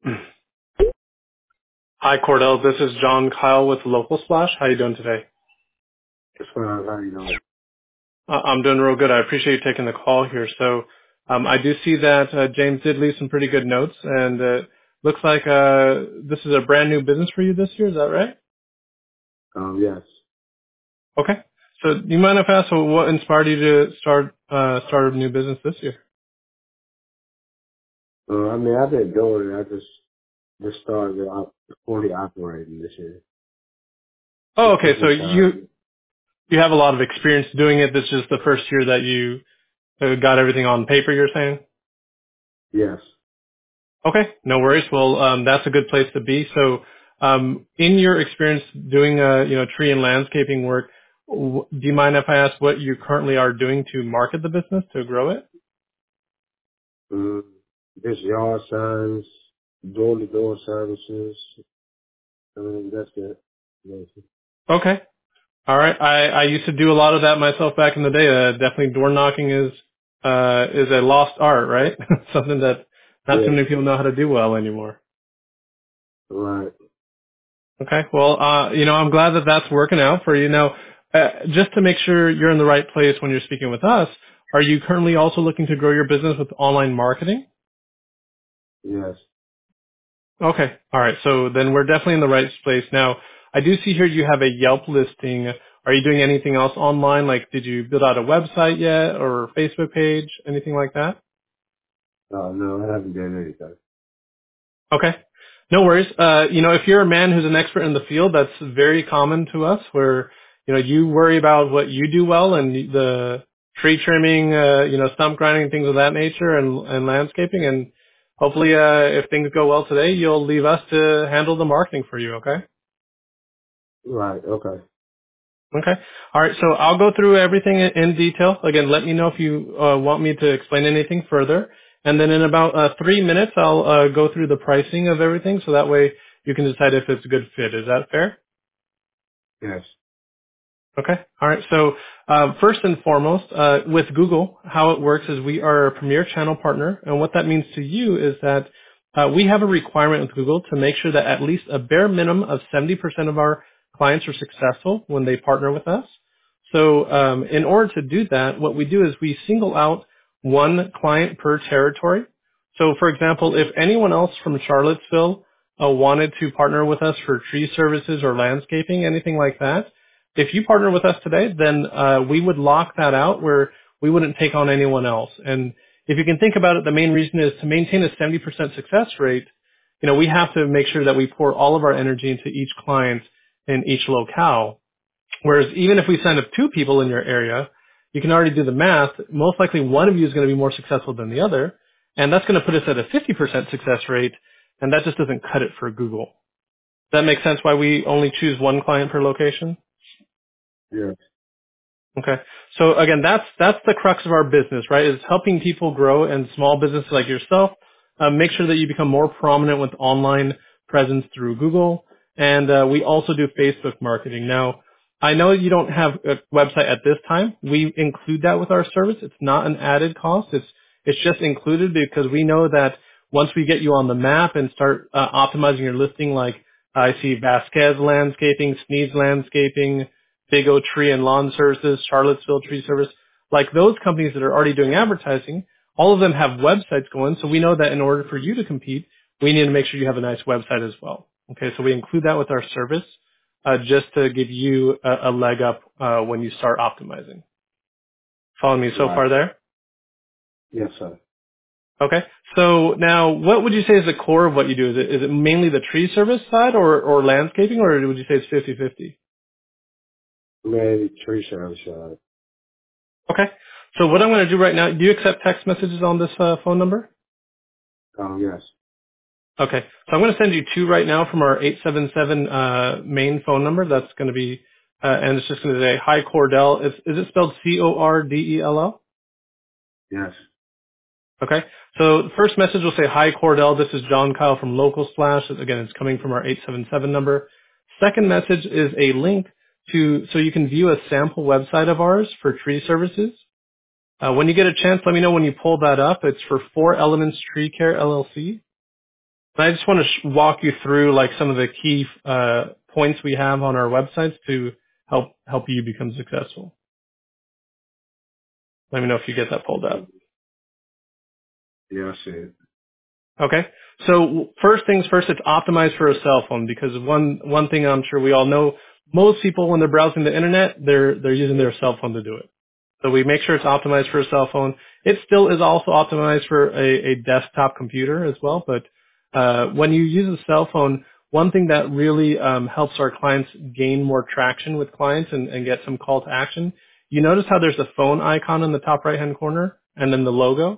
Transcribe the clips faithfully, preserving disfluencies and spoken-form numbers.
Hi, Cordell. This is John Kyle with Local Splash. How you doing today? As far as how you know. Uh, I'm doing real good. I appreciate you taking the call here. So um, I do see that uh, James did leave some pretty good notes, and uh, looks like uh, this is a brand new business for you this year. Is that right? Um, yes. Okay. So do you mind if I ask well, what inspired you to start uh, start a new business this year? Uh, I mean, I've been doing it. I just just started out fully operating this year. Oh, The okay. So business you side. you have a lot of experience doing it. This is the first year that you uh, got everything on paper. You're saying? Yes. Okay, no worries. Well, um, that's a good place to be. So, um, in your experience doing, uh, you know, tree and landscaping work, w- do you mind if I ask what you currently are doing to market the business to grow it? Mm, just yard signs, door to door services. I mean, that's it. Yes. Okay, all right. I, I used to do a lot of that myself back in the day. Uh, definitely, door knocking is uh, is a lost art, right? Something that not too Yeah. many people know how to do well anymore. Right. Okay. Well, uh, you know, I'm glad that that's working out for you. Now, uh, just to make sure you're in the right place when you're speaking with us, are you currently also looking to grow your business with online marketing? Yes. Okay. All right. So then we're definitely in the right place. Now, I do see here you have a Yelp listing. Are you doing anything else online? Like, did you build out a website yet or a Facebook page, anything like that? Uh, no, I haven't done anything. Okay. No worries. Uh, you know, if you're a man who's an expert in the field, that's very common to us where, you know, you worry about what you do well and the tree trimming, uh, you know, stump grinding, things of that nature and, and landscaping. And hopefully, uh, if things go well today, you'll leave us to handle the marketing for you. Okay. Right. Okay. Okay. All right. So I'll go through everything in in detail. Again, let me know if you uh, want me to explain anything further. And then in about uh, three minutes, I'll uh, go through the pricing of everything, so that way you can decide if it's a good fit. Is that fair? Yes. Okay. All right. So uh, first and foremost, uh, with Google, how it works is we are a premier channel partner, and what that means to you is that uh, we have a requirement with Google to make sure that at least a bare minimum of seventy percent of our clients are successful when they partner with us. So um, in order to do that, what we do is we single out one client per territory. So for example, if anyone else from Charlottesville uh, wanted to partner with us for tree services or landscaping, anything like that, if you partner with us today, then uh, we would lock that out where we wouldn't take on anyone else. And if you can think about it, the main reason is to maintain a seventy percent success rate. You know, we have to make sure that we pour all of our energy into each client in each locale. Whereas even if we sign up two people in your area, you can already do the math. Most likely one of you is going to be more successful than the other. And that's going to put us at a fifty percent success rate. And that just doesn't cut it for Google. Does that make sense why we only choose one client per location? Yes. Okay. So again, that's that's the crux of our business, right? Is helping people grow and small businesses like yourself uh, make sure that you become more prominent with online presence through Google, and uh, we also do Facebook marketing. Now, I know you don't have a website at this time. We include that with our service. It's not an added cost. It's it's just included because we know that once we get you on the map and start uh, optimizing your listing, like I see Vasquez Landscaping, Sneed's Landscaping, Big O Tree and Lawn Services, Charlottesville Tree Service, like those companies that are already doing advertising, all of them have websites going. So we know that in order for you to compete, we need to make sure you have a nice website as well. Okay, so we include that with our service uh, just to give you a, a leg up uh, when you start optimizing. Follow me so Right. far there? Yes, sir. Okay. So now, what would you say is the core of what you do? Is it, is it mainly the tree service side or, or landscaping, or would you say it's fifty-fifty? Maybe tree service side. Okay. So what I'm going to do right now, do you accept text messages on this uh, phone number? Um, yes. Okay. So I'm going to send you two right now from our eight seven seven uh, main phone number. That's going to be, uh, and it's just going to say, hi Cordell. Is, is it spelled C O R D E L L? Yes. Okay. So the first message will say, hi Cordell. This is John Kyle from Local Splash. Again, it's coming from our eight seven seven number. Second message is a link to, so you can view a sample website of ours for tree services. Uh, when you get a chance, let me know when you pull that up. It's for Four Elements Tree Care L L C. And I just want to sh- walk you through like some of the key uh, points we have on our websites to help help you become successful. Let me know if you get that pulled up. Yeah, I see it. Okay. So first things first, it's optimized for a cell phone because one one thing I'm sure we all know, most people when they're browsing the internet, they're they're using their cell phone to do it. So we make sure it's optimized for a cell phone. It still is also optimized for a, a desktop computer as well. But uh, when you use a cell phone, one thing that really um, helps our clients gain more traction with clients and, and get some call to action, you notice how there's a phone icon in the top right hand corner and then the logo?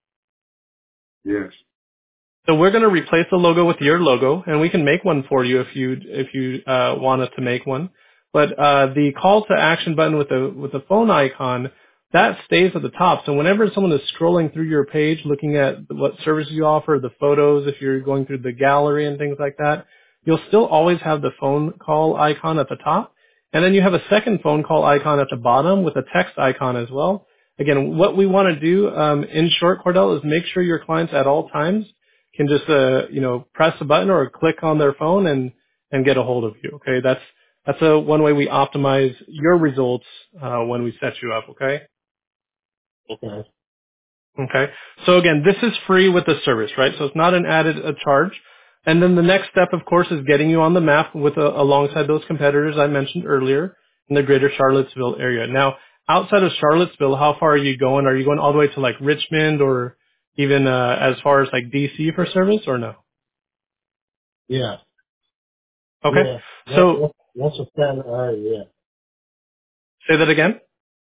Yes. So we're going to replace the logo with your logo, and we can make one for you if you if you uh, want us to make one. But uh, the call to action button with the with the phone icon that stays at the top. So whenever someone is scrolling through your page, looking at what services you offer, the photos, if you're going through the gallery and things like that, you'll still always have the phone call icon at the top, and then you have a second phone call icon at the bottom with a text icon as well. Again, what we want to do, um, in short, Cordell, is make sure your clients at all times can just uh, you know press a button or click on their phone and and get a hold of you. Okay, that's that's a one way we optimize your results uh, when we set you up. Okay. Okay. Okay. So again, this is free with the service, right? So it's not an added a charge. And then the next step, of course, is getting you on the map with a, alongside those competitors I mentioned earlier in the greater Charlottesville area. Now, outside of Charlottesville, how far are you going? Are you going all the way to like Richmond or even uh, as far as like D C for service or no? Yeah. Okay. Yeah. That, So that, that's a standard area, yeah. say that again.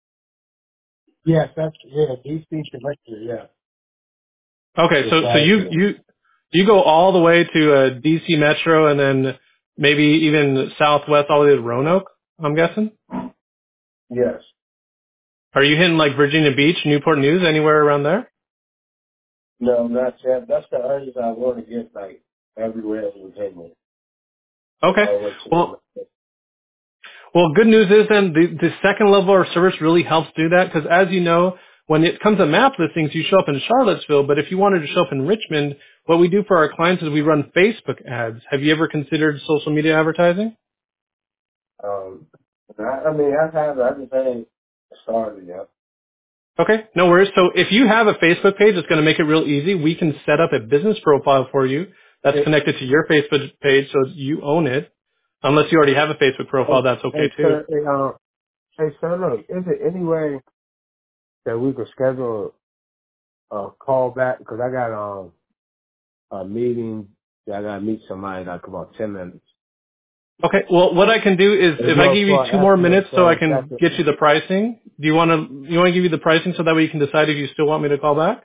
Yes, that's, yeah, D C connected, yeah. Okay. It's So so right you there. you you go all the way to uh, D C Metro and then maybe even southwest all the way to Roanoke, I'm guessing. Yes. Are you hitting like Virginia Beach, Newport News, anywhere around there? No, not yet. That's the areas I want to get, like, everywhere in Virginia. Okay. All the way to Well, well, good news is then the, the second level of service really helps do that because as you know, when it comes to map listings, you show up in Charlottesville, but if you wanted to show up in Richmond, what we do for our clients is we run Facebook ads. Have you ever considered social media advertising? Um, I, I mean, I've had everything started, yeah. Okay, no worries. So if you have a Facebook page, it's going to make it real easy. We can set up a business profile for you that's Hey, connected to your Facebook page so you own it. Unless you already have a Facebook profile, hey, that's okay hey, too. sir, hey, um, hey, sir, look, is there any way that we could schedule a call back? Because I got um a meeting that I got to meet somebody in like about ten minutes. Okay, well, what I can do is As if I well give you for two more estimate minutes so I for can second. get you the pricing. Do you want to, you want to give you the pricing so that way you can decide if you still want me to call back?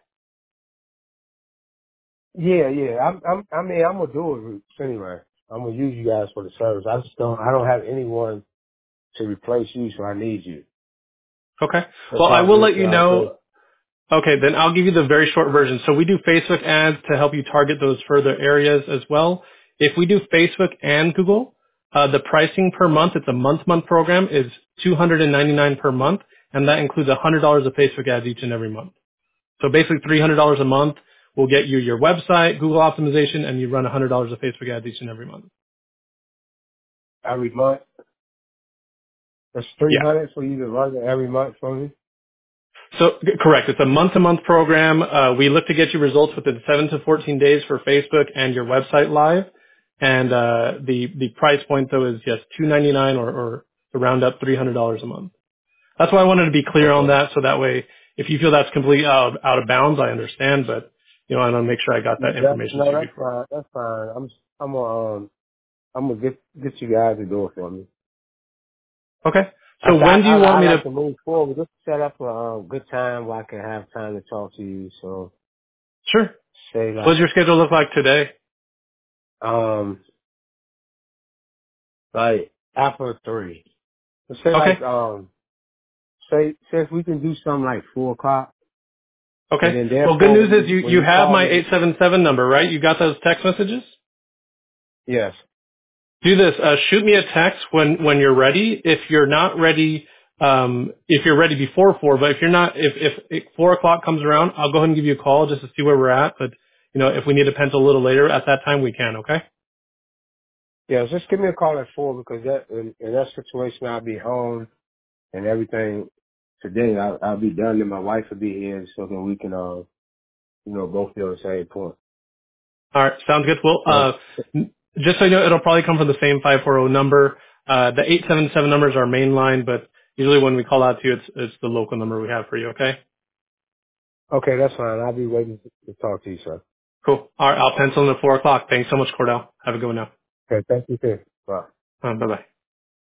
Yeah, yeah. I'm, I'm, I mean, I'm gonna do it anyway. I'm gonna use you guys for the service. I just don't. I don't have anyone to replace you, so I need you. Okay. That's Well, I why I will did. let you Uh, know. so Okay, then I'll give you the very short version. So we do Facebook ads to help you target those further areas as well. If we do Facebook and Google, uh, the pricing per month, it's a month-month program, is two hundred ninety-nine dollars per month, and that includes one hundred dollars of Facebook ads each and every month. So basically three hundred dollars a month will get you your website, Google optimization, and you run one hundred dollars of Facebook ads each and every month. every month, it's three Yeah. hundred for you to run it every month for me. So c- correct. It's a month-to-month program. Uh, we look to get you results within seven to fourteen days for Facebook and your website live. And uh, the the price point though is yes two ninety-nine or, or to round up three hundred dollars a month. That's why I wanted to be clear on Okay. that. So that way, if you feel that's completely out of, out of bounds, I understand. But you know, I want to make sure I got that That, information to no, you that's before. fine. That's fine. I'm, I'm gonna, um, I'm gonna get get you guys to do it for me. Okay. I, So I, when do you I, want I me like to? to move forward. Just set up a um, good time where I can have time to talk to you. So Sure. say What like, does your schedule look like today? um, like after three. Let's say Okay. like, um, say, say if we can do something like four o'clock, and Okay. then Well, good therefore news when is you you when you you have call my me, eight seven seven number, right? You got those text messages? yes, Do this. Uh, shoot me a text when when you're ready. If you're not ready, um, if you're ready before four, but if you're not, if if, if four o'clock comes around, I'll go ahead and give you a call just to see where we're at. But you know, if we need to pencil a little later at that time, we can. Okay. Yeah, just give me a call at four because that in, in that situation I'll be home and everything today. I'll, I'll be done and my wife will be here so that we can, uh, you know, both be on the same point. All right. Sounds good. Well, Uh, uh, n- just so you know, it'll probably come from the same five four zero number. Uh, the eight seven seven number is our main line, but usually when we call out to you, it's, it's the local number we have for you. Okay. okay, that's fine. I'll be waiting to talk to you, sir. Cool. All right. I'll pencil in at four o'clock. Thanks so much, Cordell. Have a good one now. Okay, thank you, too. Bye. Uh, bye bye.